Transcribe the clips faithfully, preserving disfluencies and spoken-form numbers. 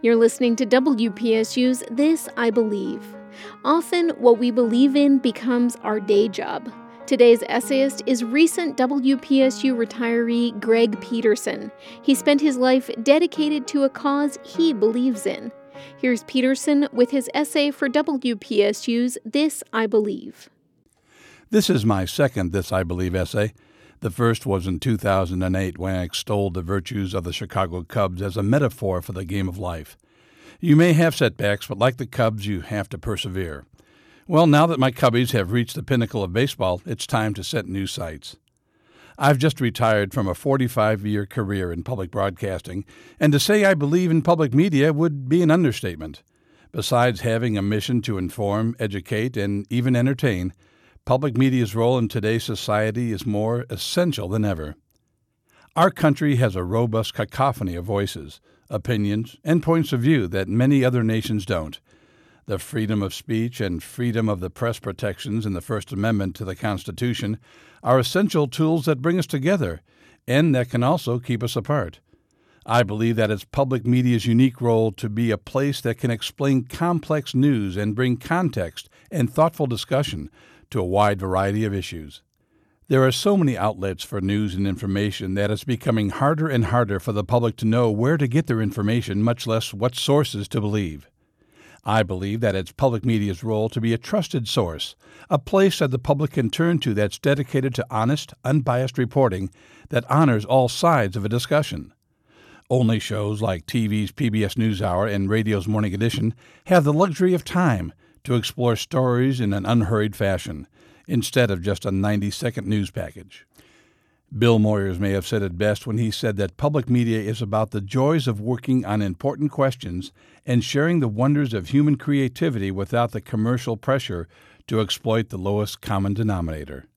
You're listening to W P S U's This I Believe. Often, what we believe in becomes our day job. Today's essayist is recent W P S U retiree Greg Peterson. He spent his life dedicated to a cause he believes in. Here's Peterson with his essay for W P S U's This I Believe. This is my second This I Believe essay. The first was in two thousand eight when I extolled the virtues of the Chicago Cubs as a metaphor for the game of life. You may have setbacks, but like the Cubs, you have to persevere. Well, now that my Cubbies have reached the pinnacle of baseball, it's time to set new sights. I've just retired from a forty-five-year career in public broadcasting, and to say I believe in public media would be an understatement. Besides having a mission to inform, educate, and even entertain, public media's role in today's society is more essential than ever. Our country has a robust cacophony of voices, opinions, and points of view that many other nations don't. The freedom of speech and freedom of the press protections in the First Amendment to the Constitution are essential tools that bring us together and that can also keep us apart. I believe that it's public media's unique role to be a place that can explain complex news and bring context and thoughtful discussion to a wide variety of issues. There are so many outlets for news and information that it's becoming harder and harder for the public to know where to get their information, much less what sources to believe. I believe that it's public media's role to be a trusted source, a place that the public can turn to that's dedicated to honest, unbiased reporting that honors all sides of a discussion. Only shows like T V's P B S NewsHour and radio's Morning Edition have the luxury of time to explore stories in an unhurried fashion, instead of just a ninety-second news package. Bill Moyers may have said it best when he said that public media is about the joys of working on important questions and sharing the wonders of human creativity without the commercial pressure to exploit the lowest common denominator.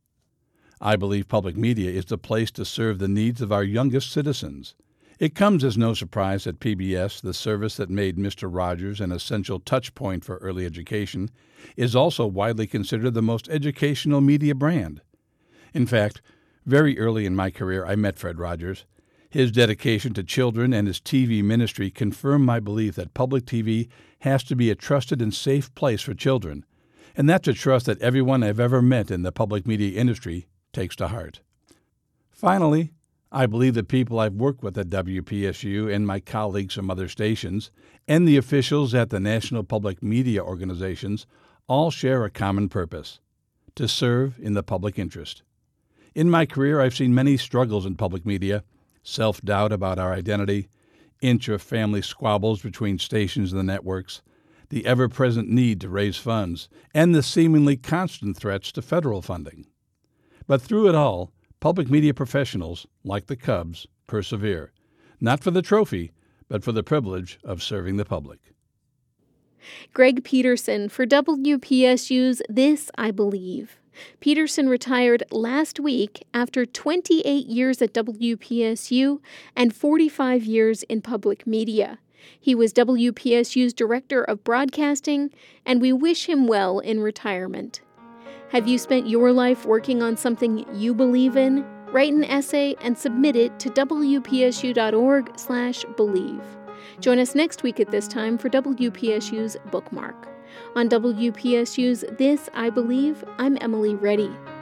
I believe public media is the place to serve the needs of our youngest citizens. It comes as no surprise that P B S, the service that made Mister Rogers an essential touch point for early education, is also widely considered the most educational media brand. In fact, very early in my career, I met Fred Rogers. His dedication to children and his T V ministry confirmed my belief that public T V has to be a trusted and safe place for children, and that's a trust that everyone I've ever met in the public media industry takes to heart. Finally, I believe the people I've worked with at W P S U and my colleagues from other stations and the officials at the National Public Media Organizations all share a common purpose: to serve in the public interest. In my career, I've seen many struggles in public media: self-doubt about our identity, intra-family squabbles between stations and the networks, the ever-present need to raise funds, and the seemingly constant threats to federal funding. But through it all, public media professionals, like the Cubs, persevere, not for the trophy, but for the privilege of serving the public. Greg Peterson for W P S U's This I Believe. Peterson retired last week after twenty-eight years at W P S U and forty-five years in public media. He was W P S U's Director of Broadcasting, and we wish him well in retirement. Have you spent your life working on something you believe in? Write an essay and submit it to W P S U dot org slash believe. Join us next week at this time for W P S U's Bookmark. On W P S U's This I Believe, I'm Emily Reddy.